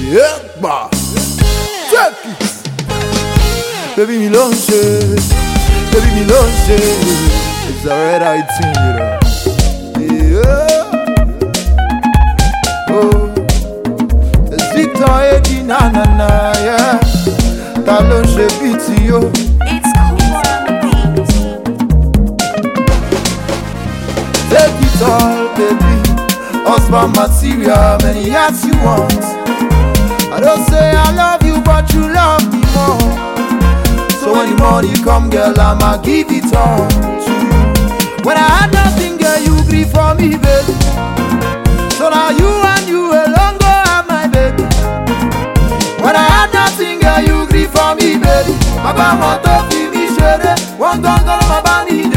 Yeah, bah. Check it. Baby, me lunch. Baby, me lunch. It's a red eye thing, you know. Yeah. Oh. It's Victor Eddie, na na na, yeah. Ta lunch beat yo. It's cool on the beat. Take it all, baby. Husband material, many hats you want. I don't say I love you, but you love me more. So when the money come, girl, I'ma give it all to you. When I had nothing, girl, you grieve for me, baby. So now you and you alone go have my baby. When I had nothing, girl, you grieve for me, baby. My mama told me, share one gun, my body,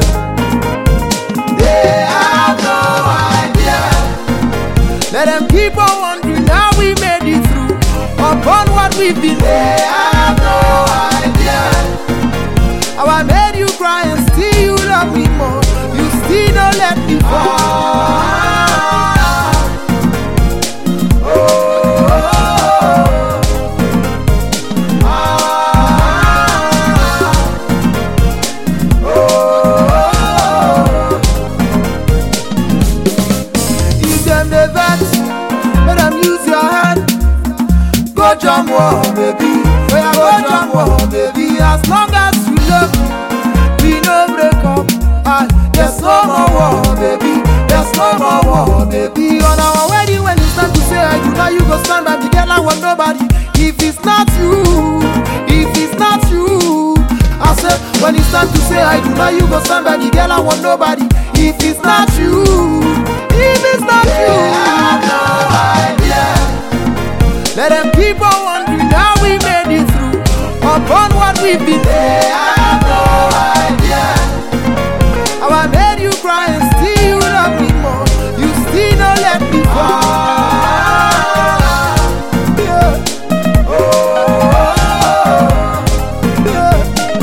they have no idea. Let them keep on wondering how we made it through. Upon what we've been, they have no idea. How I made you cry and still you love me more. You still don't let me fall. Go jump war, baby. Oh yeah, go jump war, baby. As long as you love me, we no break up. There's no more war, baby. There's no more war, baby. On our wedding, when it's time to say I do, now you go stand by me, girl. I want nobody. If it's not you, if it's not you, I said when it's time to say I do, now you go stand by me, girl. I want nobody. If it's not you, if it's not you, I have no idea. Let them keep on wondering how we made it through. Upon what we've been, they have no idea. How I made you cry and still you love me more. You still don't let me fall. Yeah. Oh, yeah.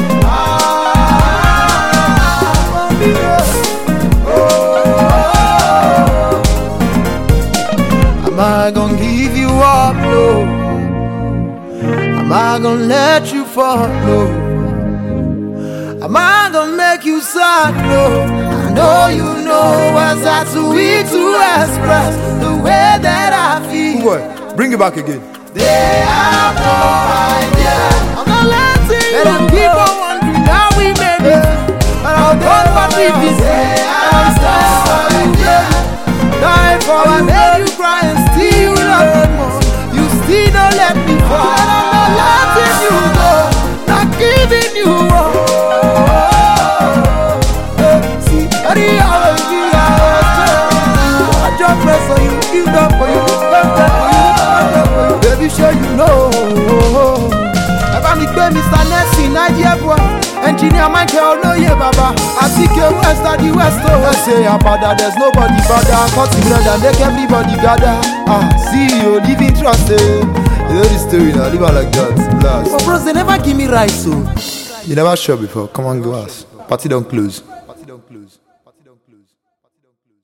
Am I gonna give you up, no? Am I gonna let you fall, no? Am I gonna make you sad, no? I know you know what's that too weak to express the way that I feel. Boy, bring it back again. They have no idea. I'm not letting you go. Keep on wondering how we made it. And I'll do what we've been saying. I'm sorry, die for I made you cry and still you love me more. You still don't let me fall. I'm not letting you go, not giving you up. See, I just press on you, give up for you, baby, sure you know. Ever me pay Mr. Nessie, Nigeria boy. Engineer Michael, no yeah, Baba. I think you West at the West. Oh, I say about that, there's nobody better. Cut together, make everybody gather. See you living trust. You know the story now, live out like that. Blast. But bros, they never give me rights, so. You never shot before. Come on, go ask. Party don't close.